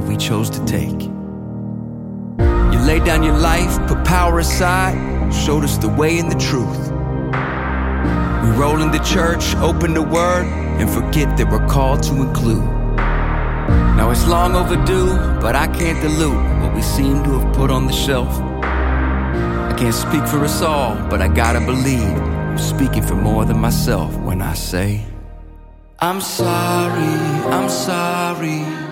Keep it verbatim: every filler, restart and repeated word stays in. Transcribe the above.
we chose to take. You laid down your life, put power aside, showed us the way and the truth. We roll into church, open the word, and forget that we're called to include. Now it's long overdue, but I can't dilute what we seem to have put on the shelf. I can't speak for us all, but I gotta believe I'm speaking for more than myself when I say I'm sorry, I'm sorry.